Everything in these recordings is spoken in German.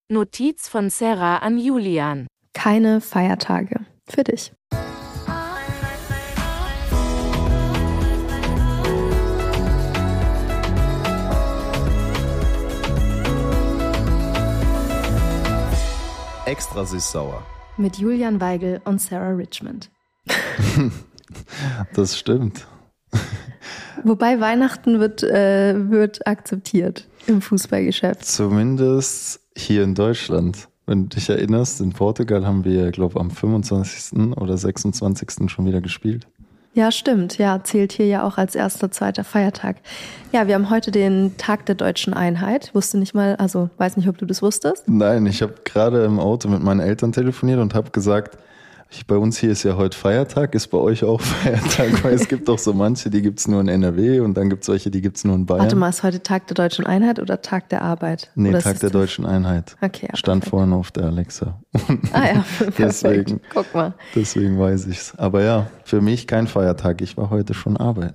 Notiz von Sarah an Julian. Keine Feiertage. Für dich. Extra süß-sauer. Mit Julian Weigel und Sarah Richmond. Das stimmt. Wobei Weihnachten wird akzeptiert im Fußballgeschäft. Zumindest hier in Deutschland. Wenn du dich erinnerst, in Portugal haben wir, glaube ich, am 25. oder 26. schon wieder gespielt. Ja, stimmt. Ja, zählt hier ja auch als erster, zweiter Feiertag. Ja, wir haben heute den Tag der Deutschen Einheit. Wusste nicht mal, also weiß nicht, ob du das wusstest. Nein, ich habe gerade im Auto mit meinen Eltern telefoniert und habe gesagt, bei uns hier ist ja heute Feiertag, ist bei euch auch Feiertag, weil es gibt doch so manche, die gibt es nur in NRW und dann gibt es welche, die gibt es nur in Bayern. Warte mal, ist heute Tag der Deutschen Einheit oder Tag der Arbeit? Nee, oder Tag der Deutschen Einheit. Okay, ja, stand perfekt. vorhin auf der Alexa. Ah ja, perfekt. Deswegen, guck mal. Deswegen weiß ich's. Aber ja, für mich kein Feiertag, ich war heute schon arbeiten.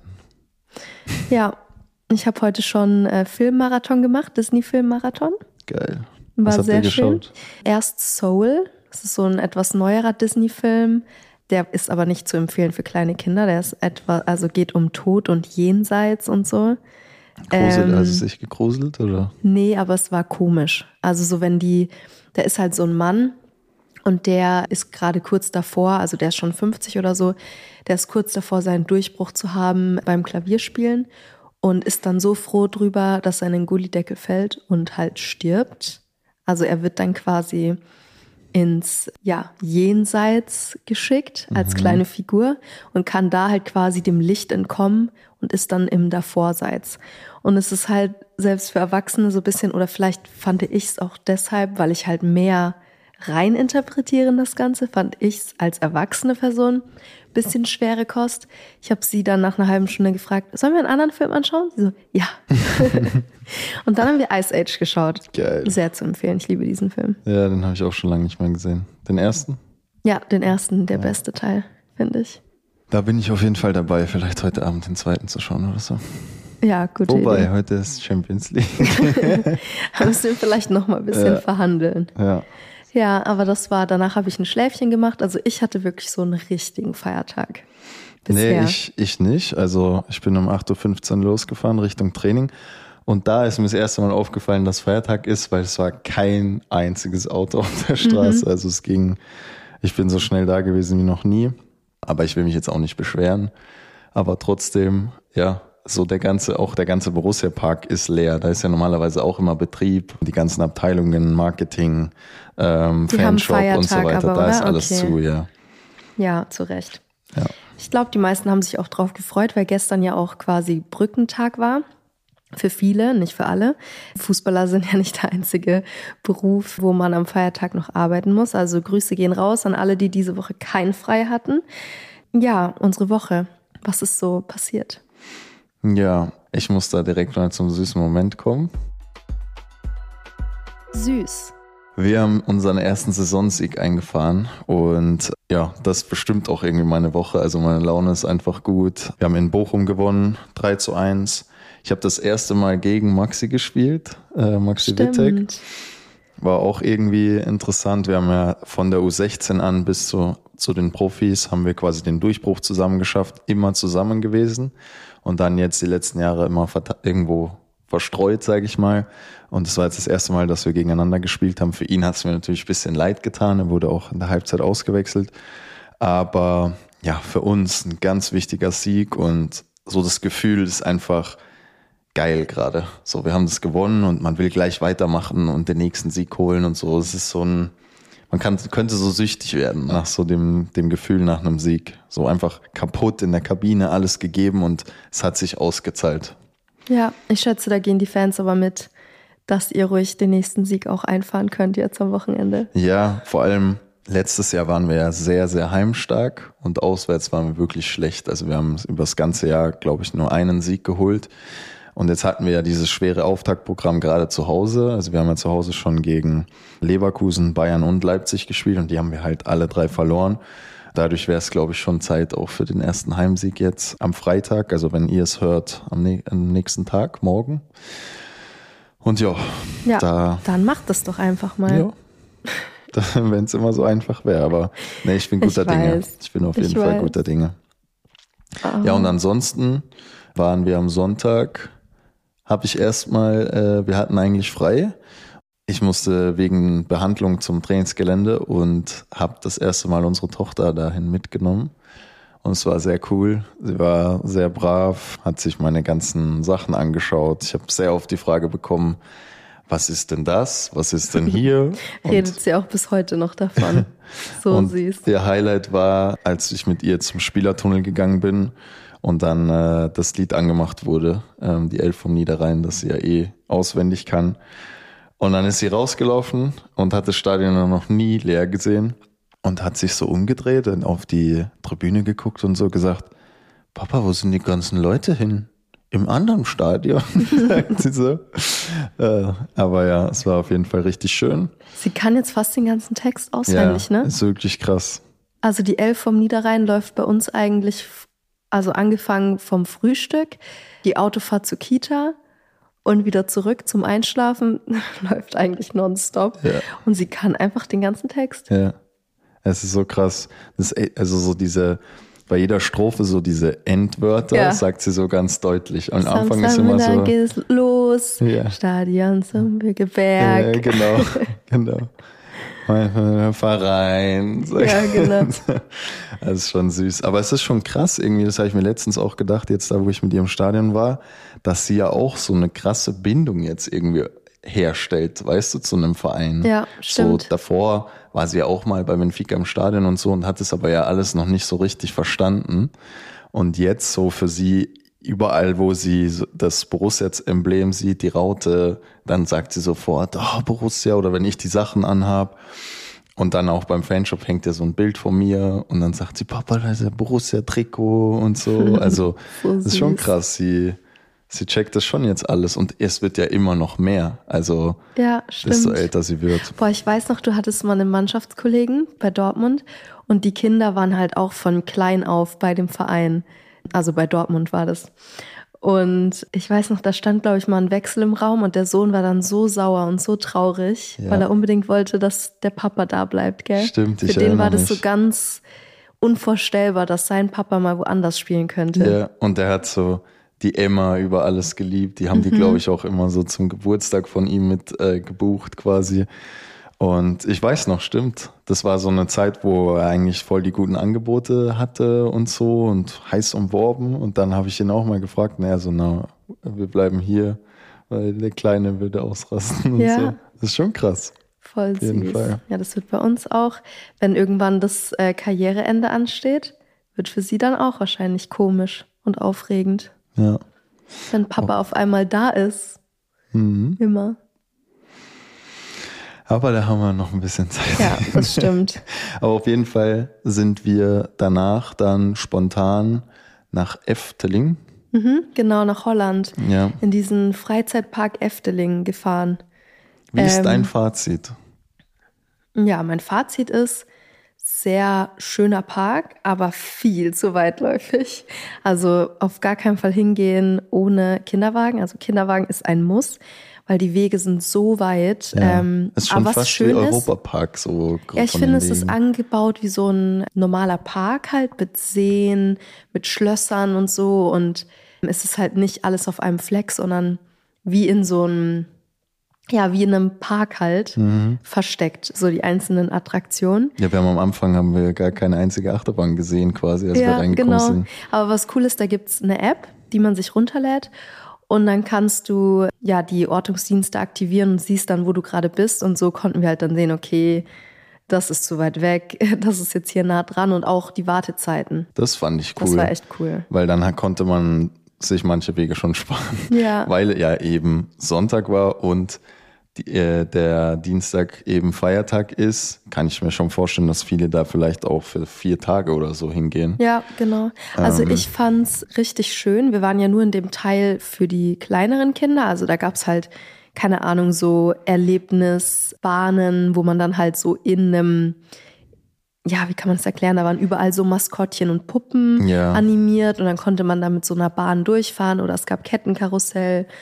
Ja, ich habe heute schon Filmmarathon gemacht, Disney-Filmmarathon. Geil. War Was habt sehr ihr geschaut? schön. Erst Soul, das ist so ein etwas neuerer Disney-Film. Der ist aber nicht zu empfehlen für kleine Kinder. Der ist geht um Tod und Jenseits und so. Also sich gegruselt, oder? Nee, aber es war komisch. Also so da ist halt so ein Mann und der ist gerade kurz davor, also der ist schon 50 oder so, der ist kurz davor, seinen Durchbruch zu haben beim Klavierspielen und ist dann so froh drüber, dass er in den Gullydeckel fällt und halt stirbt. Also er wird dann quasi ins Jenseits geschickt als kleine Figur und kann da halt quasi dem Licht entkommen und ist dann im Davorseits. Und es ist halt selbst für Erwachsene so ein bisschen, oder vielleicht fand ich es auch deshalb, weil ich halt mehr rein interpretiere in das Ganze, fand ich es als erwachsene Person ein bisschen schwere Kost. Ich habe sie dann nach einer halben Stunde gefragt, sollen wir einen anderen Film anschauen? Sie so, ja. Und dann haben wir Ice Age geschaut. Geil. Sehr zu empfehlen, ich liebe diesen Film. Ja, den habe ich auch schon lange nicht mehr gesehen. Den ersten? Ja, den ersten, der beste Teil, finde ich. Da bin ich auf jeden Fall dabei, vielleicht heute Abend den zweiten zu schauen oder so. Ja, gute Wobei, Idee. heute ist Champions League. Müssen wir vielleicht noch mal ein bisschen verhandeln. Ja. Ja, aber danach habe ich ein Schläfchen gemacht. Also ich hatte wirklich so einen richtigen Feiertag. Bisher. Nee, ich nicht. Also ich bin um 8.15 Uhr losgefahren Richtung Training. Und da ist mir das erste Mal aufgefallen, dass Feiertag ist, weil es war kein einziges Auto auf der Straße. Also ich bin so schnell da gewesen wie noch nie. Aber ich will mich jetzt auch nicht beschweren. Aber trotzdem, ja, so der ganze Borussia-Park ist leer. Da ist ja normalerweise auch immer Betrieb, die ganzen Abteilungen, Marketing, Fanshop und so weiter. Aber, da ist oder? alles Okay. zu, ja. Ja, zu Recht. Ja. Ich glaube, die meisten haben sich auch drauf gefreut, weil gestern ja auch quasi Brückentag war. Für viele, nicht für alle. Fußballer sind ja nicht der einzige Beruf, wo man am Feiertag noch arbeiten muss. Also Grüße gehen raus an alle, die diese Woche kein Frei hatten. Ja, unsere Woche. Was ist so passiert? Ja, ich muss da direkt mal zum süßen Moment kommen. Süß. Wir haben unseren ersten Saisonsieg eingefahren und ja, das bestimmt auch irgendwie meine Woche. Also meine Laune ist einfach gut. Wir haben in Bochum gewonnen, 3:1. Ich habe das erste Mal gegen Maxi gespielt, Maxi Wittek. War auch irgendwie interessant. Wir haben ja von der U16 an bis zu den Profis haben wir quasi den Durchbruch zusammen geschafft, immer zusammen gewesen. Und dann jetzt die letzten Jahre immer irgendwo verstreut, sage ich mal. Und es war jetzt das erste Mal, dass wir gegeneinander gespielt haben. Für ihn hat es mir natürlich ein bisschen leid getan. Er wurde auch in der Halbzeit ausgewechselt. Aber ja, für uns ein ganz wichtiger Sieg. Und so das Gefühl ist einfach geil gerade. So, wir haben das gewonnen und man will gleich weitermachen und den nächsten Sieg holen und so. Es ist so könnte so süchtig werden nach so dem Gefühl nach einem Sieg. So einfach kaputt in der Kabine, alles gegeben und es hat sich ausgezahlt. Ja, ich schätze, da gehen die Fans aber mit, dass ihr ruhig den nächsten Sieg auch einfahren könnt jetzt am Wochenende. Ja, vor allem letztes Jahr waren wir ja sehr, sehr heimstark und auswärts waren wir wirklich schlecht. Also wir haben über das ganze Jahr, glaube ich, nur einen Sieg geholt. Und jetzt hatten wir ja dieses schwere Auftaktprogramm gerade zu Hause. Also wir haben ja zu Hause schon gegen Leverkusen, Bayern und Leipzig gespielt und die haben wir halt alle 3 verloren. Dadurch wäre es, glaube ich, schon Zeit auch für den ersten Heimsieg jetzt am Freitag. Also wenn ihr es hört, am nächsten Tag, morgen. Und ja, dann macht das doch einfach mal. Ja. Wenn es immer so einfach wäre. Aber nee, ich bin guter Dinge. Ich bin auf jeden Fall guter Dinge. Ja, und ansonsten waren wir am Sonntag, habe ich erstmal, wir hatten eigentlich frei. Ich musste wegen Behandlung zum Trainingsgelände und habe das erste Mal unsere Tochter dahin mitgenommen. Und es war sehr cool. Sie war sehr brav, hat sich meine ganzen Sachen angeschaut. Ich habe sehr oft die Frage bekommen, was ist denn das? Was ist denn hier? Redet sie auch bis heute noch davon. So und süß. Der Highlight war, als ich mit ihr zum Spielertunnel gegangen bin und dann das Lied angemacht wurde, die Elf vom Niederrhein, das sie ja auswendig kann. Und dann ist sie rausgelaufen und hat das Stadion noch nie leer gesehen und hat sich so umgedreht und auf die Tribüne geguckt und so gesagt, Papa, wo sind die ganzen Leute hin? Im anderen Stadion, sagt sie so. Aber ja, es war auf jeden Fall richtig schön. Sie kann jetzt fast den ganzen Text auswendig, ne? Ist wirklich krass. Also die Elf vom Niederrhein läuft bei uns eigentlich, also angefangen vom Frühstück, die Autofahrt zur Kita und wieder zurück zum Einschlafen, läuft eigentlich nonstop. Ja. Und sie kann einfach den ganzen Text. Ja, es ist so krass. Also so bei jeder Strophe so diese Endwörter, sagt sie so ganz deutlich. Und am Anfang ist immer so. Geht's los, Stadion zum Berg. Ja, genau. Verein. Ja, genau. Das ist schon süß. Aber es ist schon krass irgendwie, das habe ich mir letztens auch gedacht, jetzt da, wo ich mit ihr im Stadion war, dass sie ja auch so eine krasse Bindung jetzt irgendwie herstellt, weißt du, zu einem Verein. Ja, stimmt. So davor war sie ja auch mal bei Benfica im Stadion und so und hat es aber ja alles noch nicht so richtig verstanden. Und jetzt so für sie überall, wo sie das Borussia-Emblem sieht, die Raute, dann sagt sie sofort, Borussia, oder wenn ich die Sachen anhab. Und dann auch beim Fanshop hängt ja so ein Bild von mir und dann sagt sie, Papa, da ist ja Borussia-Trikot und so. Also so das ist schon krass, sie checkt das schon jetzt alles und es wird ja immer noch mehr. Also desto älter sie wird. Boah, ich weiß noch, du hattest mal einen Mannschaftskollegen bei Dortmund und die Kinder waren halt auch von klein auf bei dem Verein. Also bei Dortmund war das. Und ich weiß noch, da stand, glaube ich, mal ein Wechsel im Raum und der Sohn war dann so sauer und so traurig, weil er unbedingt wollte, dass der Papa da bleibt, gell? Stimmt, Für den war das so ganz unvorstellbar, dass sein Papa mal woanders spielen könnte. Ja, und der hat so die Emma über alles geliebt. Die haben die, glaube ich, auch immer so zum Geburtstag von ihm mit gebucht quasi. Und ich weiß noch, stimmt, das war so eine Zeit, wo er eigentlich voll die guten Angebote hatte und so und heiß umworben. Und dann habe ich ihn auch mal gefragt, wir bleiben hier, weil der Kleine würde ausrasten und so. Das ist schon krass. Voll süß. Fall. Ja, das wird bei uns auch, wenn irgendwann das Karriereende ansteht, wird für sie dann auch wahrscheinlich komisch und aufregend. Ja. Wenn Papa auf einmal da ist. Immer. Aber da haben wir noch ein bisschen Zeit. Ja, das stimmt. Aber auf jeden Fall sind wir danach dann spontan nach Efteling. Genau, nach Holland. Ja. In diesen Freizeitpark Efteling gefahren. Wie ist dein Fazit? Ja, mein Fazit ist, sehr schöner Park, aber viel zu weitläufig. Also auf gar keinen Fall hingehen ohne Kinderwagen. Also Kinderwagen ist ein Muss, weil die Wege sind so weit. Ja, ist schon aber was fast schön wie Europapark. So ja, ich finde, es ist angebaut wie so ein normaler Park halt mit Seen, mit Schlössern und so. Und es ist halt nicht alles auf einem Fleck, sondern wie in so einem, wie in einem Park halt versteckt, so die einzelnen Attraktionen. Ja, am Anfang gar keine einzige Achterbahn gesehen quasi, als wir reingekommen sind. Aber was cool ist, da gibt's eine App, die man sich runterlädt und dann kannst du die Ortungsdienste aktivieren und siehst dann, wo du gerade bist und so konnten wir halt dann sehen, okay, das ist zu weit weg, das ist jetzt hier nah dran und auch die Wartezeiten. Das fand ich cool. Das war echt cool. Weil dann konnte man sich manche Wege schon sparen, weil ja eben Sonntag war und der Dienstag eben Feiertag ist, kann ich mir schon vorstellen, dass viele da vielleicht auch für 4 Tage oder so hingehen. Ja, genau. Also ich fand's richtig schön. Wir waren ja nur in dem Teil für die kleineren Kinder. Also da gab's halt, keine Ahnung, so Erlebnisbahnen, wo man dann halt so in einem, wie kann man das erklären? Da waren überall so Maskottchen und Puppen animiert und dann konnte man da mit so einer Bahn durchfahren oder es gab Kettenkarussell,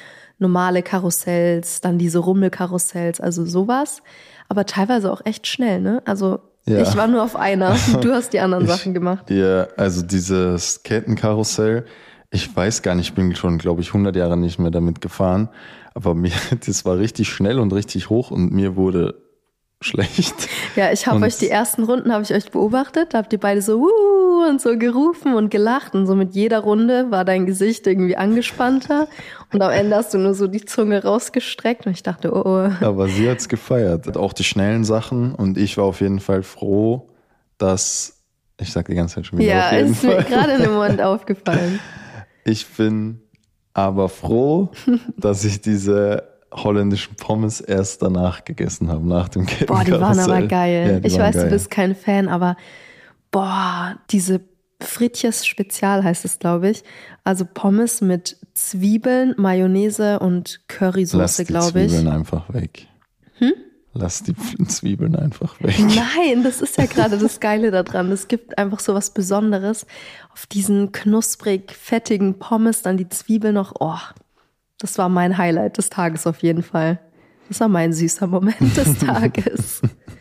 normale Karussells, dann diese Rummelkarussells, also sowas. Aber teilweise auch echt schnell, ne? Also Ja. ich war nur auf einer. Du hast die anderen Sachen gemacht. Ja, also dieses Kettenkarussell, ich weiß gar nicht, ich bin schon, glaube ich, 100 Jahre nicht mehr damit gefahren. Aber das war richtig schnell und richtig hoch und mir wurde schlecht. Ja, ich habe euch die ersten Runden habe ich euch beobachtet, da habt ihr beide so und so gerufen und gelacht und so mit jeder Runde war dein Gesicht irgendwie angespannter und am Ende hast du nur so die Zunge rausgestreckt und ich dachte, oh. Aber sie hat's gefeiert, auch die schnellen Sachen und ich war auf jeden Fall froh, dass, ich sag die ganze Zeit schon wieder auf jeden ist mir Fall. gerade in dem Moment aufgefallen. Ich bin aber froh, dass ich diese holländischen Pommes erst danach gegessen habe, nach dem Boah, die waren aber geil. Ja, ich weiß, geil. du bist kein Fan, aber boah, diese Fritjes Spezial heißt es, glaube ich. Also Pommes mit Zwiebeln, Mayonnaise und Currysoße, glaube ich. Lass die Zwiebeln einfach weg. Lass die Zwiebeln einfach weg. Nein, das ist ja gerade das Geile daran. Es gibt einfach so was Besonderes. Auf diesen knusprig fettigen Pommes, dann die Zwiebeln noch. Oh, das war mein Highlight des Tages auf jeden Fall. Das war mein süßer Moment des Tages.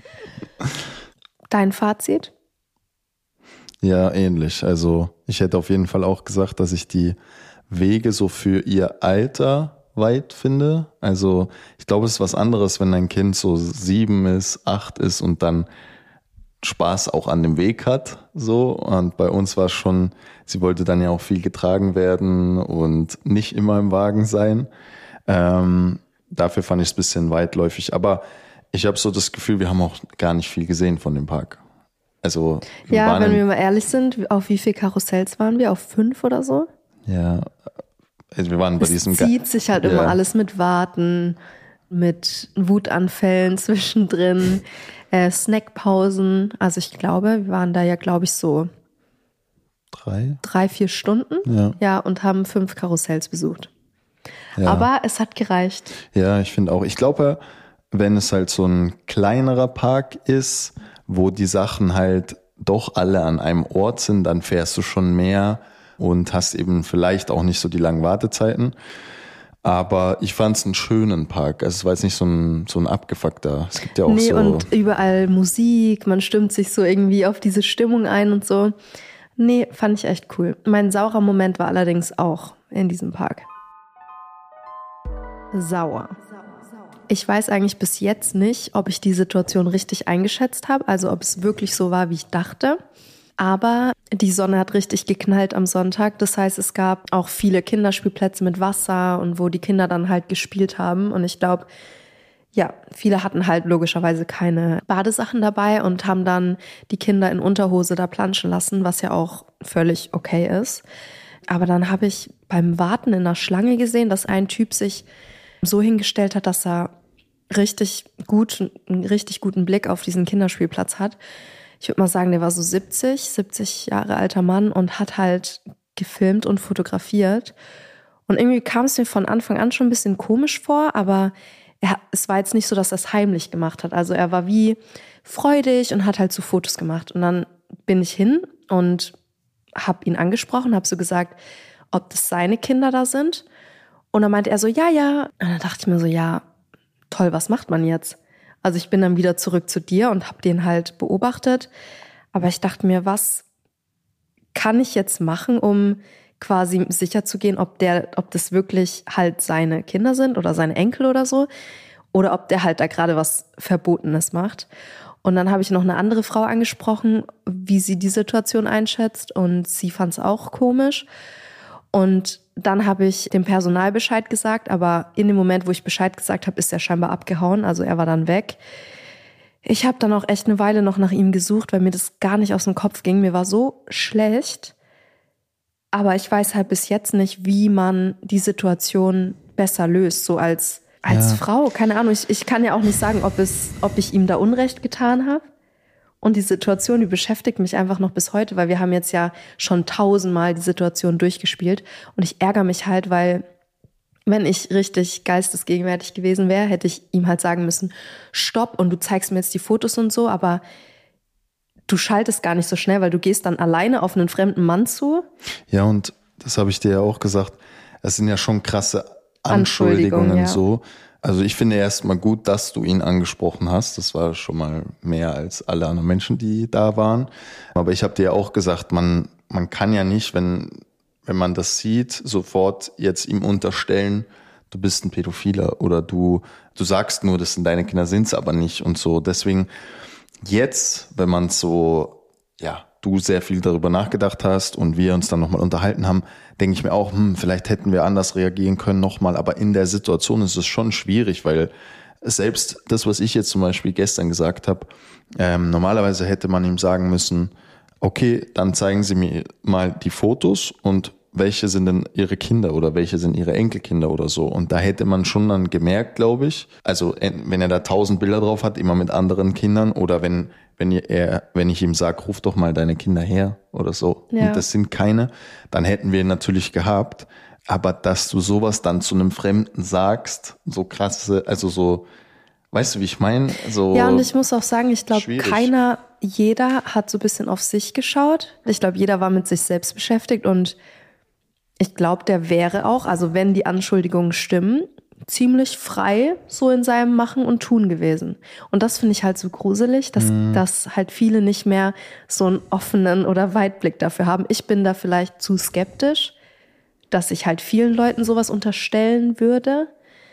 Dein Fazit? Ja, ähnlich. Also ich hätte auf jeden Fall auch gesagt, dass ich die Wege so für ihr Alter weit finde. Also ich glaube, es ist was anderes, wenn ein Kind so 7 ist, 8 ist und dann Spaß auch an dem Weg hat. So. Und bei uns war es schon, sie wollte dann ja auch viel getragen werden und nicht immer im Wagen sein. Dafür fand ich es ein bisschen weitläufig. Aber ich habe so das Gefühl, wir haben auch gar nicht viel gesehen von dem Park. Also ja, wenn wir mal ehrlich sind, auf wie viele Karussells waren wir? Auf 5 oder so? Ja, also wir waren bei diesem... Es zieht sich halt immer alles mit Warten, mit Wutanfällen zwischendrin, Snackpausen. Also ich glaube, wir waren da ja, glaube ich, so 3-4 Stunden. Ja, und haben 5 Karussells besucht. Ja. Aber es hat gereicht. Ja, ich finde auch. Ich glaube, wenn es halt so ein kleinerer Park ist, wo die Sachen halt doch alle an einem Ort sind, dann fährst du schon mehr und hast eben vielleicht auch nicht so die langen Wartezeiten. Aber ich fand es einen schönen Park. Also es war jetzt nicht so ein abgefuckter. Es gibt ja auch so... und überall Musik, man stimmt sich so irgendwie auf diese Stimmung ein und so. Nee, fand ich echt cool. Mein saurer Moment war allerdings auch in diesem Park. Sauer. Ich weiß eigentlich bis jetzt nicht, ob ich die Situation richtig eingeschätzt habe, also ob es wirklich so war, wie ich dachte. Aber die Sonne hat richtig geknallt am Sonntag. Das heißt, es gab auch viele Kinderspielplätze mit Wasser und wo die Kinder dann halt gespielt haben. Und ich glaube, ja, viele hatten halt logischerweise keine Badesachen dabei und haben dann die Kinder in Unterhose da planschen lassen, was ja auch völlig okay ist. Aber dann habe ich beim Warten in der Schlange gesehen, dass ein Typ sich so hingestellt hat, dass er einen richtig guten Blick auf diesen Kinderspielplatz hat. Ich würde mal sagen, der war so 70 Jahre alter Mann und hat halt gefilmt und fotografiert. Und irgendwie kam es mir von Anfang an schon ein bisschen komisch vor, aber es war jetzt nicht so, dass er es heimlich gemacht hat. Also er war wie freudig und hat halt so Fotos gemacht. Und dann bin ich hin und habe ihn angesprochen, habe so gesagt, ob das seine Kinder da sind. Und dann meinte er so, ja. Und dann dachte ich mir so, ja, toll, was macht man jetzt? Also ich bin dann wieder zurück zu dir und habe den halt beobachtet. Aber ich dachte mir, was kann ich jetzt machen, um quasi sicher zu gehen, ob das wirklich halt seine Kinder sind oder seine Enkel oder so. Oder ob der halt da gerade was Verbotenes macht. Und dann habe ich noch eine andere Frau angesprochen, wie sie die Situation einschätzt. Und sie fand es auch komisch. Und dann habe ich dem Personal Bescheid gesagt, aber in dem Moment, wo ich Bescheid gesagt habe, ist er scheinbar abgehauen, also er war dann weg. Ich habe dann auch echt eine Weile noch nach ihm gesucht, weil mir das gar nicht aus dem Kopf ging. Mir war so schlecht, aber ich weiß halt bis jetzt nicht, wie man die Situation besser löst, so als Frau. Keine Ahnung, ich kann ja auch nicht sagen, ob ich ihm da Unrecht getan habe. Und die Situation, die beschäftigt mich einfach noch bis heute, weil wir haben jetzt ja schon 1000-mal die Situation durchgespielt. Und ich ärgere mich halt, weil wenn ich richtig geistesgegenwärtig gewesen wäre, hätte ich ihm halt sagen müssen, stopp und du zeigst mir jetzt die Fotos und so, aber du schaltest gar nicht so schnell, weil du gehst dann alleine auf einen fremden Mann zu. Ja, und das habe ich dir ja auch gesagt, es sind ja schon krasse Anschuldigungen ja. so. Also ich finde erstmal gut, dass du ihn angesprochen hast. Das war schon mal mehr als alle anderen Menschen, die da waren. Aber ich habe dir ja auch gesagt, man kann ja nicht, wenn man das sieht, sofort jetzt ihm unterstellen, du bist ein Pädophiler oder du sagst nur, das sind deine Kinder, sind's aber nicht und so. Deswegen jetzt, wenn man so, ja, du sehr viel darüber nachgedacht hast und wir uns dann nochmal unterhalten haben, denke ich mir auch, vielleicht hätten wir anders reagieren können nochmal, aber in der Situation ist es schon schwierig, weil selbst das, was ich jetzt zum Beispiel gestern gesagt habe, normalerweise hätte man ihm sagen müssen, okay, dann zeigen Sie mir mal die Fotos und welche sind denn Ihre Kinder oder welche sind Ihre Enkelkinder oder so. Und da hätte man schon dann gemerkt, glaube ich, also wenn er da 1000 Bilder drauf hat, immer mit anderen Kindern oder wenn ich ihm sage, ruf doch mal deine Kinder her oder so. Ja. Und das sind keine, dann hätten wir ihn natürlich gehabt. Aber dass du sowas dann zu einem Fremden sagst, so krasse, also so, weißt du, wie ich meine? So ja, und ich muss auch sagen, ich glaube, jeder hat so ein bisschen auf sich geschaut. Ich glaube, jeder war mit sich selbst beschäftigt und ich glaube, der wäre auch, also wenn die Anschuldigungen stimmen, ziemlich frei so in seinem Machen und Tun gewesen. Und das finde ich halt so gruselig, dass halt viele nicht mehr so einen offenen oder Weitblick dafür haben. Ich bin da vielleicht zu skeptisch, dass ich halt vielen Leuten sowas unterstellen würde.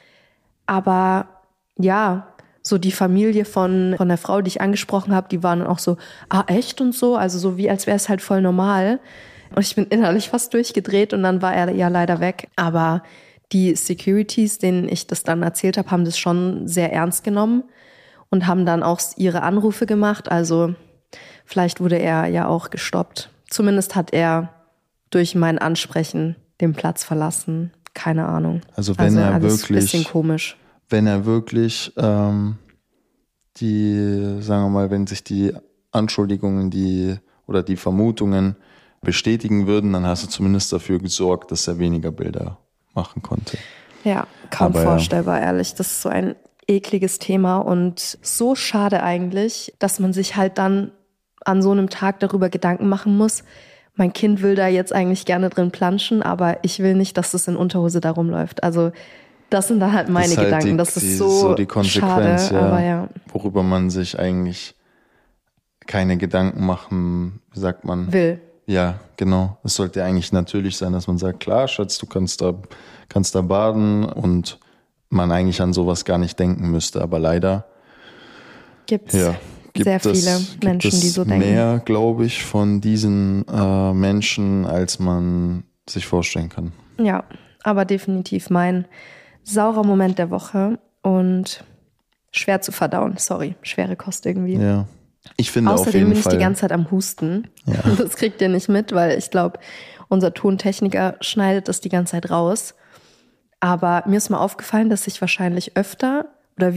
Aber ja, so die Familie von der Frau, die ich angesprochen habe, die waren dann auch so, echt und so? Also so wie als wäre es halt voll normal. Und ich bin innerlich fast durchgedreht und dann war er ja leider weg. Aber die Securities, denen ich das dann erzählt habe, haben das schon sehr ernst genommen und haben dann auch ihre Anrufe gemacht. Also vielleicht wurde er ja auch gestoppt. Zumindest hat er durch mein Ansprechen den Platz verlassen. Keine Ahnung. Also wenn er wirklich, bisschen komisch. Wenn er wirklich sagen wir mal, wenn sich die Anschuldigungen, oder die Vermutungen bestätigen würden, dann hast du zumindest dafür gesorgt, dass er weniger Bilder machen konnte. Ja, kaum vorstellbar, ehrlich. Das ist so ein ekliges Thema und so schade eigentlich, dass man sich halt dann an so einem Tag darüber Gedanken machen muss, mein Kind will da jetzt eigentlich gerne drin planschen, aber ich will nicht, dass es in Unterhose da rumläuft. Also das sind dann halt meine Gedanken. Das ist so die Konsequenz, schade, aber ja. Worüber man sich eigentlich keine Gedanken machen, wie sagt man? Will. Ja, genau. Es sollte eigentlich natürlich sein, dass man sagt, klar, Schatz, du kannst da baden und man eigentlich an sowas gar nicht denken müsste. Aber leider gibt sehr viele Menschen, die so denken. Mehr, glaube ich, von diesen Menschen, als man sich vorstellen kann. Ja, aber definitiv mein saurer Moment der Woche und schwer zu verdauen. Sorry, schwere Kost irgendwie. Ja. Ich finde Außerdem auf jeden bin ich Fall, die ganze Zeit am Husten. Ja. Das kriegt ihr nicht mit, weil ich glaube, unser Tontechniker schneidet das die ganze Zeit raus. Aber mir ist mal aufgefallen, dass wir wahrscheinlich öfter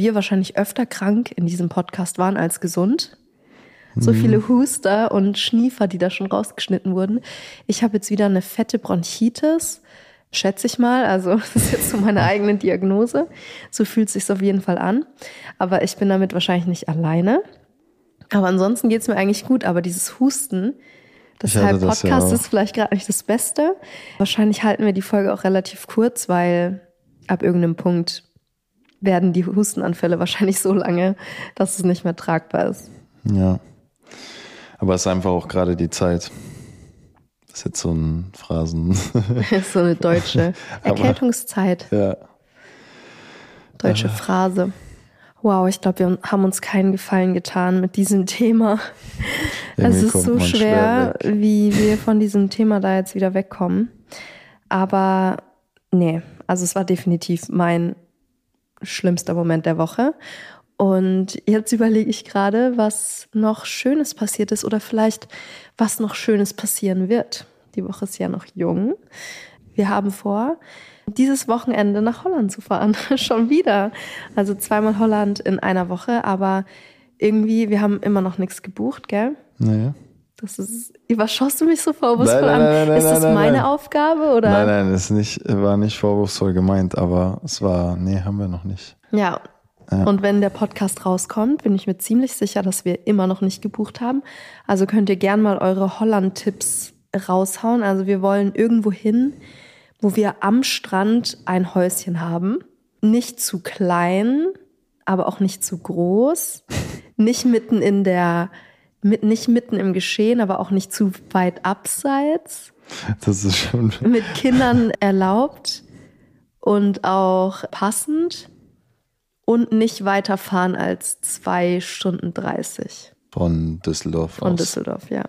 krank in diesem Podcast waren als gesund. So viele Huster und Schniefer, die da schon rausgeschnitten wurden. Ich habe jetzt wieder eine fette Bronchitis, schätze ich mal. Also das ist jetzt so meine eigene Diagnose. So fühlt es sich auf jeden Fall an. Aber ich bin damit wahrscheinlich nicht alleine. Aber ansonsten geht's mir eigentlich gut. Aber dieses Husten, deshalb Podcast ist vielleicht gerade nicht das Beste. Wahrscheinlich halten wir die Folge auch relativ kurz, weil ab irgendeinem Punkt werden die Hustenanfälle wahrscheinlich so lange, dass es nicht mehr tragbar ist. Ja, aber es ist einfach auch gerade die Zeit. Das ist jetzt so ein Phrasen. Das ist so eine deutsche Erkältungszeit. Ja. Deutsche Phrase. Wow, ich glaube, wir haben uns keinen Gefallen getan mit diesem Thema. Es ist so schwer, wie wir von diesem Thema da jetzt wieder wegkommen. Aber nee, also es war definitiv mein schlimmster Moment der Woche. Und jetzt überlege ich gerade, was noch Schönes passiert ist oder vielleicht was noch Schönes passieren wird. Die Woche ist ja noch jung. Wir haben vor, dieses Wochenende nach Holland zu fahren. Schon wieder. Also 2-mal Holland in einer Woche, aber irgendwie, wir haben immer noch nichts gebucht, gell? Naja. Überschaust du mich so vorwurfsvoll an? Ist das meine Aufgabe, oder? Nein, es war nicht vorwurfsvoll gemeint, aber haben wir noch nicht. Ja. Und wenn der Podcast rauskommt, bin ich mir ziemlich sicher, dass wir immer noch nicht gebucht haben. Also könnt ihr gern mal eure Holland-Tipps raushauen. Also wir wollen irgendwo hin, wo wir am Strand ein Häuschen haben. Nicht zu klein, aber auch nicht zu groß. Nicht mitten nicht mitten im Geschehen, aber auch nicht zu weit abseits. Das ist schon... Mit Kindern erlaubt und auch passend. Und nicht weiterfahren als 2 Stunden 30. Von Düsseldorf aus. Von Düsseldorf, ja.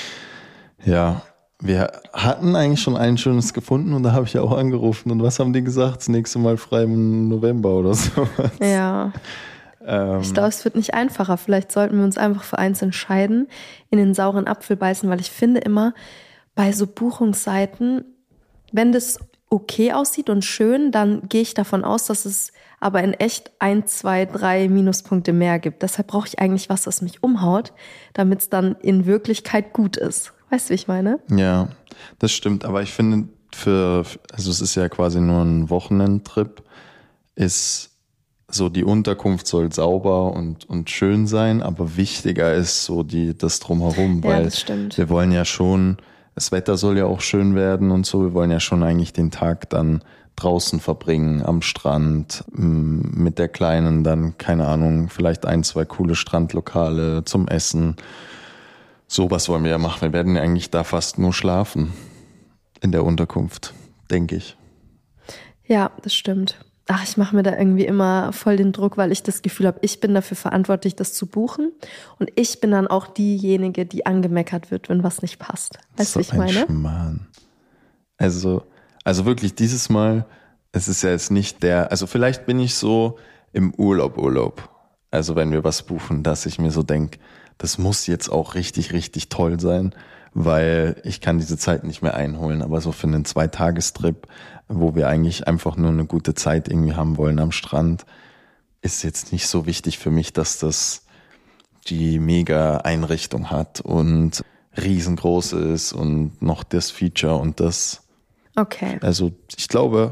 Ja, wir hatten eigentlich schon ein schönes gefunden und da habe ich ja auch angerufen. Und was haben die gesagt? Das nächste Mal frei im November oder so. Ja. Ich glaube, es wird nicht einfacher. Vielleicht sollten wir uns einfach für eins entscheiden, in den sauren Apfel beißen, weil ich finde immer, bei so Buchungsseiten, wenn das okay aussieht und schön, dann gehe ich davon aus, dass es aber in echt 1, 2, 3 Minuspunkte mehr gibt. Deshalb brauche ich eigentlich was, das mich umhaut, damit es dann in Wirklichkeit gut ist. Weißt du, wie ich meine? Ja, das stimmt. Aber ich finde, also es ist ja quasi nur ein Wochenendtrip, ist so, die Unterkunft soll sauber und schön sein, aber wichtiger ist so das Drumherum, Ja, weil das stimmt. wir wollen ja schon, das Wetter soll ja auch schön werden und so, wir wollen ja schon eigentlich den Tag dann draußen verbringen, am Strand, mit der Kleinen dann, keine Ahnung, vielleicht 1, 2 coole Strandlokale zum Essen. Sowas wollen wir ja machen. Wir werden ja eigentlich da fast nur schlafen in der Unterkunft, denke ich. Ja, das stimmt. Ach, ich mache mir da irgendwie immer voll den Druck, weil ich das Gefühl habe, ich bin dafür verantwortlich, das zu buchen. Und ich bin dann auch diejenige, die angemeckert wird, wenn was nicht passt. Weißt du, wie ich meine? Schmarrn. Also wirklich dieses Mal, es ist ja jetzt nicht also vielleicht bin ich so im Urlaub. Also wenn wir was buchen, dass ich mir so denke, das muss jetzt auch richtig, richtig toll sein, weil ich kann diese Zeit nicht mehr einholen. Aber so für einen 2-Tagestrip, wo wir eigentlich einfach nur eine gute Zeit irgendwie haben wollen am Strand, ist jetzt nicht so wichtig für mich, dass das die mega Einrichtung hat und riesengroß ist und noch das Feature und das. Okay. Also ich glaube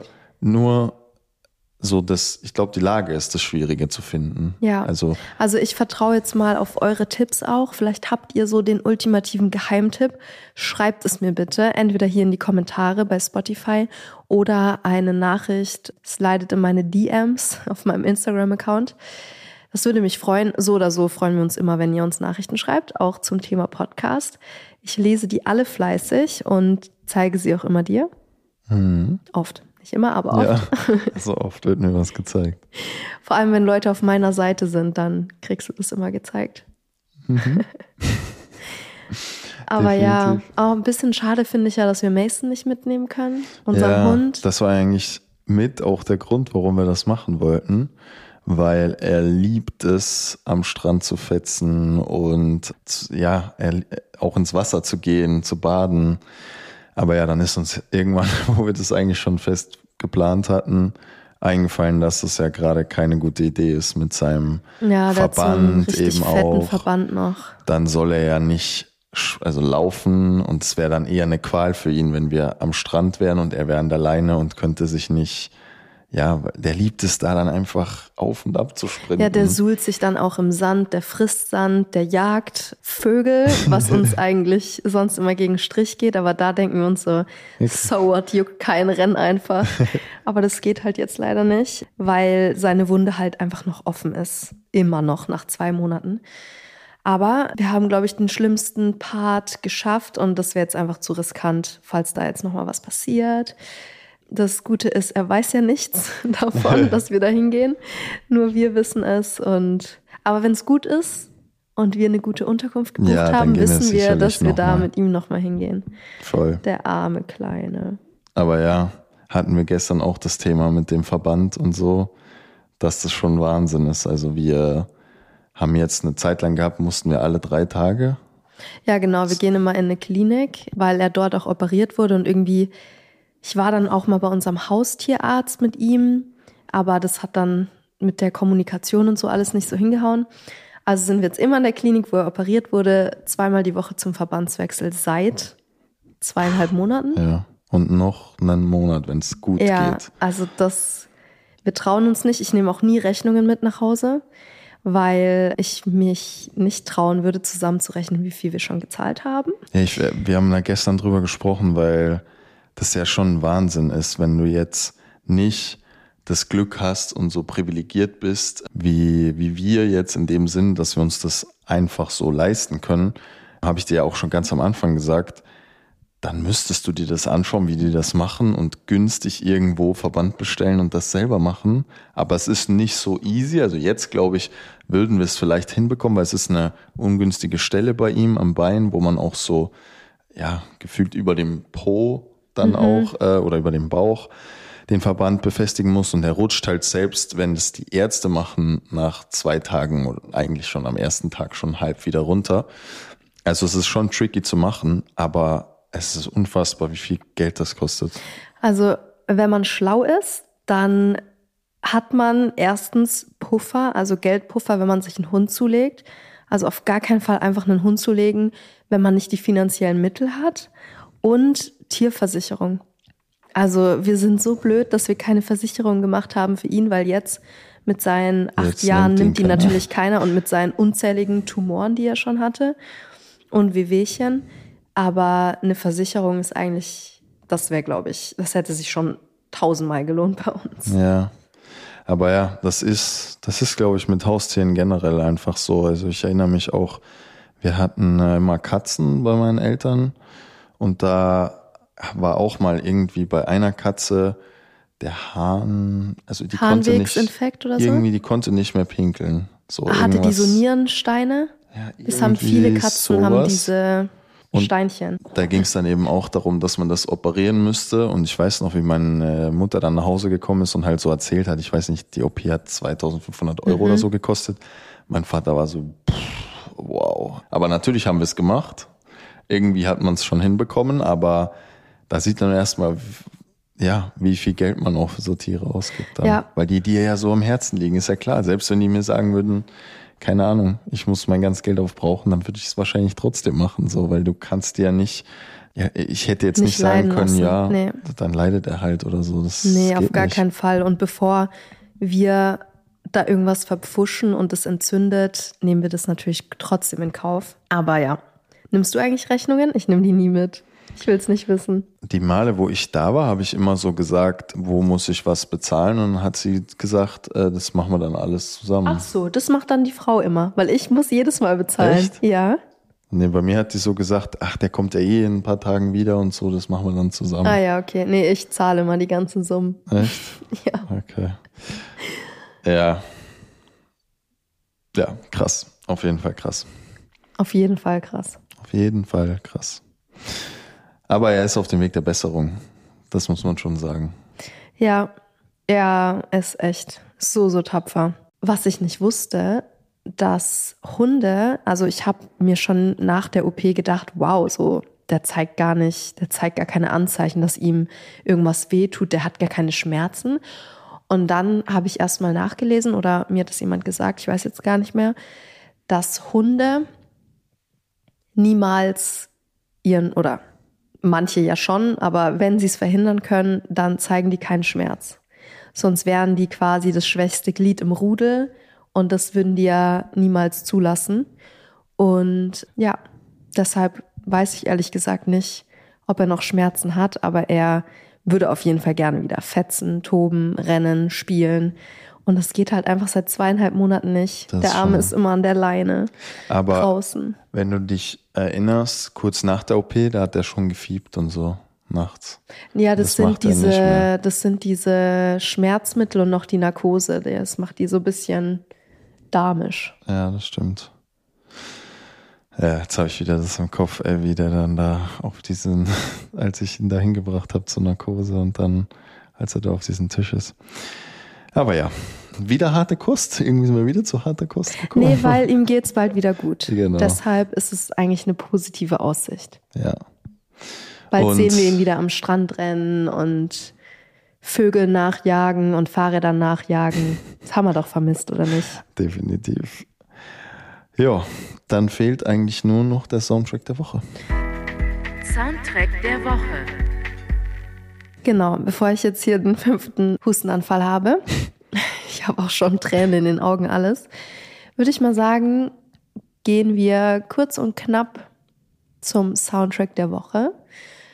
die Lage ist das Schwierige zu finden. Ja, also ich vertraue jetzt mal auf eure Tipps auch. Vielleicht habt ihr so den ultimativen Geheimtipp. Schreibt es mir bitte, entweder hier in die Kommentare bei Spotify oder eine Nachricht slidet in meine DMs auf meinem Instagram-Account. Das würde mich freuen. So oder so freuen wir uns immer, wenn ihr uns Nachrichten schreibt, auch zum Thema Podcast. Ich lese die alle fleißig und zeige sie auch immer dir. Oft. Nicht immer, aber oft. Ja, so oft wird mir was gezeigt. Vor allem, wenn Leute auf meiner Seite sind, dann kriegst du das immer gezeigt. Aber Definitiv. ja, auch ein bisschen schade finde ich ja, dass wir Mason nicht mitnehmen können, unseren Hund. Das war eigentlich mit auch der Grund, warum wir das machen wollten, weil er liebt es, am Strand zu fetzen und ja, auch ins Wasser zu gehen, zu baden. Aber ja, dann ist uns irgendwann, wo wir das eigentlich schon fest geplant hatten, eingefallen, dass das ja gerade keine gute Idee ist mit seinem Verband richtig eben fetten auch. Verband noch. Dann soll er ja nicht laufen und es wäre dann eher eine Qual für ihn, wenn wir am Strand wären und er wäre an der Leine und könnte sich nicht, der liebt es da dann einfach auf und ab zu sprinten. Ja, der suhlt sich dann auch im Sand, der frisst Sand, der jagt Vögel, was uns eigentlich sonst immer gegen Strich geht, aber da denken wir uns so what, juckt kein Renn einfach. Aber das geht halt jetzt leider nicht, weil seine Wunde halt einfach noch offen ist. Immer noch, nach 2 Monaten. Aber wir haben, glaube ich, den schlimmsten Part geschafft und das wäre jetzt einfach zu riskant, falls da jetzt nochmal was passiert. Das Gute ist, er weiß ja nichts davon, dass wir da hingehen. Nur wir wissen es. Aber wenn es gut ist und wir eine gute Unterkunft gebucht haben, wissen wir, dass wir da mit ihm nochmal hingehen. Voll. Der arme Kleine. Aber ja, hatten wir gestern auch das Thema mit dem Verband und so, dass das schon Wahnsinn ist. Also wir haben jetzt eine Zeit lang gehabt, mussten wir alle 3 Tage. Ja, genau. Wir gehen immer in eine Klinik, weil er dort auch operiert wurde und irgendwie... Ich war dann auch mal bei unserem Haustierarzt mit ihm, aber das hat dann mit der Kommunikation und so alles nicht so hingehauen. Also sind wir jetzt immer in der Klinik, wo er operiert wurde, 2-mal die Woche zum Verbandswechsel seit 2,5 Monaten. Ja, und noch einen Monat, wenn es gut geht. Ja, also wir trauen uns nicht. Ich nehme auch nie Rechnungen mit nach Hause, weil ich mich nicht trauen würde, zusammenzurechnen, wie viel wir schon gezahlt haben. Ja, wir haben da gestern drüber gesprochen, weil das ja schon ein Wahnsinn ist, wenn du jetzt nicht das Glück hast und so privilegiert bist, wie wir jetzt in dem Sinn, dass wir uns das einfach so leisten können, habe ich dir ja auch schon ganz am Anfang gesagt, dann müsstest du dir das anschauen, wie die das machen und günstig irgendwo Verband bestellen und das selber machen. Aber es ist nicht so easy. Also jetzt, glaube ich, würden wir es vielleicht hinbekommen, weil es ist eine ungünstige Stelle bei ihm am Bein, wo man auch so, ja, gefühlt über dem Po dann auch oder über dem Bauch den Verband befestigen muss. Und der rutscht halt selbst, wenn es die Ärzte machen, nach 2 Tagen oder eigentlich schon am ersten Tag schon halb wieder runter. Also es ist schon tricky zu machen, aber es ist unfassbar, wie viel Geld das kostet. Also wenn man schlau ist, dann hat man erstens Puffer, also Geldpuffer, wenn man sich einen Hund zulegt. Also auf gar keinen Fall einfach einen Hund zulegen, wenn man nicht die finanziellen Mittel hat. Und Tierversicherung. Also wir sind so blöd, dass wir keine Versicherung gemacht haben für ihn, weil jetzt mit seinen 8 Jahren nimmt ihn natürlich keiner und mit seinen unzähligen Tumoren, die er schon hatte und Wehwehchen. Aber eine Versicherung ist eigentlich, das wäre, glaube ich, das hätte sich schon 1000-mal gelohnt bei uns. Ja, aber ja, das ist, glaube ich, mit Haustieren generell einfach so. Also ich erinnere mich auch, wir hatten immer Katzen bei meinen Eltern und da war auch mal irgendwie bei einer Katze der Hahn, also die konnte nicht, oder so? irgendwie, die konnte nicht mehr pinkeln. So hatte die so Nierensteine? Ja, das haben viele Katzen, sowas. Haben diese Und Steinchen. Da ging es dann eben auch darum, dass man das operieren müsste. Und ich weiß noch, wie meine Mutter dann nach Hause gekommen ist und halt so erzählt hat, ich weiß nicht, die OP hat 2.500 Euro oder so gekostet. Mein Vater war so, wow. Aber natürlich haben wir es gemacht. Irgendwie hat man es schon hinbekommen, aber da sieht man erstmal, ja, wie viel Geld man auch für so Tiere ausgibt. Dann. Ja. Weil die dir ja so am Herzen liegen, ist ja klar. Selbst wenn die mir sagen würden, keine Ahnung, ich muss mein ganzes Geld aufbrauchen, dann würde ich es wahrscheinlich trotzdem machen, so, weil du kannst ja nicht, ja, ich hätte jetzt nicht sagen können, ja, nee. Dann leidet er halt oder so. Das nee, auf gar nicht. Keinen Fall. Und bevor wir da irgendwas verpfuschen und es entzündet, nehmen wir das natürlich trotzdem in Kauf. Aber ja, nimmst du eigentlich Rechnungen? Ich nehme die nie mit. Ich will es nicht wissen. Die Male, wo ich da war, habe ich immer so gesagt, wo muss ich was bezahlen? Und dann hat sie gesagt, das machen wir dann alles zusammen. Ach so, das macht dann die Frau immer, weil ich muss jedes Mal bezahlen. Echt? Ja. Nee, bei mir hat die so gesagt, ach, der kommt ja eh in ein paar Tagen wieder und so, das machen wir dann zusammen. Ah ja, okay. Nee, ich zahle immer die ganzen Summen. Echt? Ja. Okay. Ja. Ja, krass. Auf jeden Fall krass. Auf jeden Fall krass. Auf jeden Fall krass. Aber er ist auf dem Weg der Besserung. Das muss man schon sagen. Ja, er ist echt so tapfer. Was ich nicht wusste, dass Hunde, ich habe mir schon nach der OP gedacht, wow, so, der zeigt gar keine Anzeichen, dass ihm irgendwas wehtut, der hat gar keine Schmerzen. Und dann habe ich erst mal nachgelesen oder mir hat das jemand gesagt, ich weiß jetzt gar nicht mehr, dass Hunde niemals oder manche ja schon, aber wenn sie es verhindern können, dann zeigen die keinen Schmerz. Sonst wären die quasi das schwächste Glied im Rudel und das würden die ja niemals zulassen. Und ja, deshalb weiß ich ehrlich gesagt nicht, ob er noch Schmerzen hat, aber er würde auf jeden Fall gerne wieder fetzen, toben, rennen, spielen. Und das geht halt einfach seit 2,5 Monaten nicht. Der Arme ist immer an der Leine aber draußen. Wenn du dich erinnerst, kurz nach der OP, da hat er schon gefiebt und so nachts. Ja, das sind diese Schmerzmittel und noch die Narkose. Das macht die so ein bisschen damisch. Ja, das stimmt. Ja, jetzt habe ich wieder das im Kopf, wie der dann da auf diesen, als ich ihn da hingebracht habe zur Narkose und dann, als er da auf diesem Tisch ist. Aber ja, wieder harte Kost. Irgendwie sind wir wieder zu harter Kost gekommen. Nee, weil ihm geht's bald wieder gut. Genau. Deshalb ist es eigentlich eine positive Aussicht. Ja. Bald sehen wir ihn wieder am Strand rennen und Vögel nachjagen und Fahrrädern nachjagen. Das haben wir doch vermisst, oder nicht? Definitiv. Ja, dann fehlt eigentlich nur noch der Soundtrack der Woche. Soundtrack der Woche. Genau, bevor ich jetzt hier den 5. Hustenanfall habe, ich habe auch schon Tränen in den Augen, alles, würde ich mal sagen, gehen wir kurz und knapp zum Soundtrack der Woche.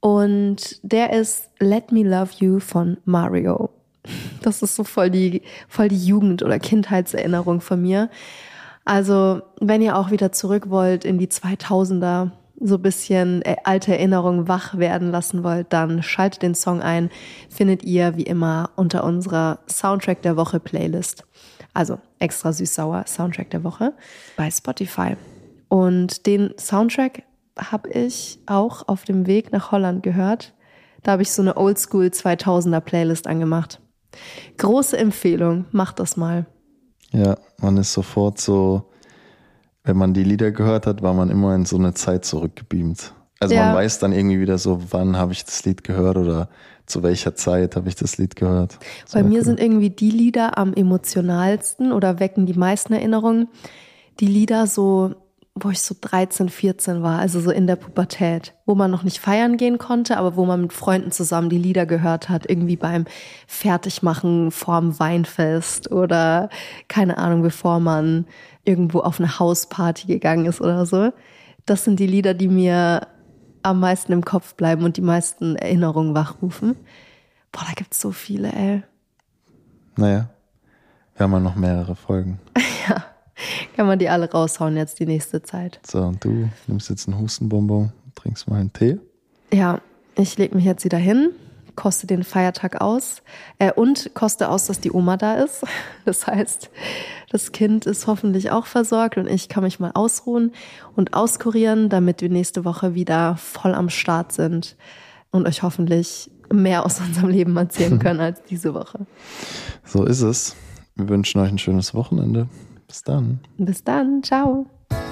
Und der ist Let Me Love You von Mario. Das ist so voll die Jugend- oder Kindheitserinnerung von mir. Also, wenn ihr auch wieder zurück wollt in die 2000er, so ein bisschen alte Erinnerungen wach werden lassen wollt, dann schaltet den Song ein. Findet ihr wie immer unter unserer Soundtrack der Woche Playlist. Also extra süß-sauer Soundtrack der Woche bei Spotify. Und den Soundtrack habe ich auch auf dem Weg nach Holland gehört. Da habe ich so eine Oldschool 2000er Playlist angemacht. Große Empfehlung, macht das mal. Ja, man ist sofort so, wenn man die Lieder gehört hat, war man immer in so eine Zeit zurückgebeamt. Also man weiß dann irgendwie wieder so, wann habe ich das Lied gehört oder zu welcher Zeit habe ich das Lied gehört. Bei mir sind irgendwie die Lieder am emotionalsten oder wecken die meisten Erinnerungen. Die Lieder so, wo ich so 13, 14 war, also so in der Pubertät, wo man noch nicht feiern gehen konnte, aber wo man mit Freunden zusammen die Lieder gehört hat, irgendwie beim Fertigmachen vorm Weinfest oder keine Ahnung, bevor man irgendwo auf eine Hausparty gegangen ist oder so. Das sind die Lieder, die mir am meisten im Kopf bleiben und die meisten Erinnerungen wachrufen. Boah, da gibt's so viele, ey. Naja, wir haben ja noch mehrere Folgen. Ja, kann man die alle raushauen jetzt die nächste Zeit. So, und du nimmst jetzt einen Hustenbonbon, trinkst mal einen Tee. Ja, ich leg mich jetzt wieder hin, koste den Feiertag aus und koste aus, dass die Oma da ist. Das heißt, das Kind ist hoffentlich auch versorgt und ich kann mich mal ausruhen und auskurieren, damit wir nächste Woche wieder voll am Start sind und euch hoffentlich mehr aus unserem Leben erzählen können als diese Woche. So ist es. Wir wünschen euch ein schönes Wochenende. Bis dann. Bis dann. Ciao.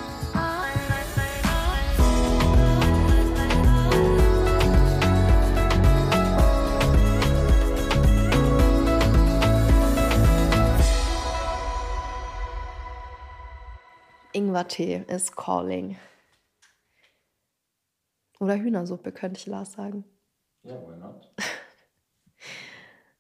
Ingwertee ist calling. Oder Hühnersuppe, könnte ich Lars sagen. Ja, why not?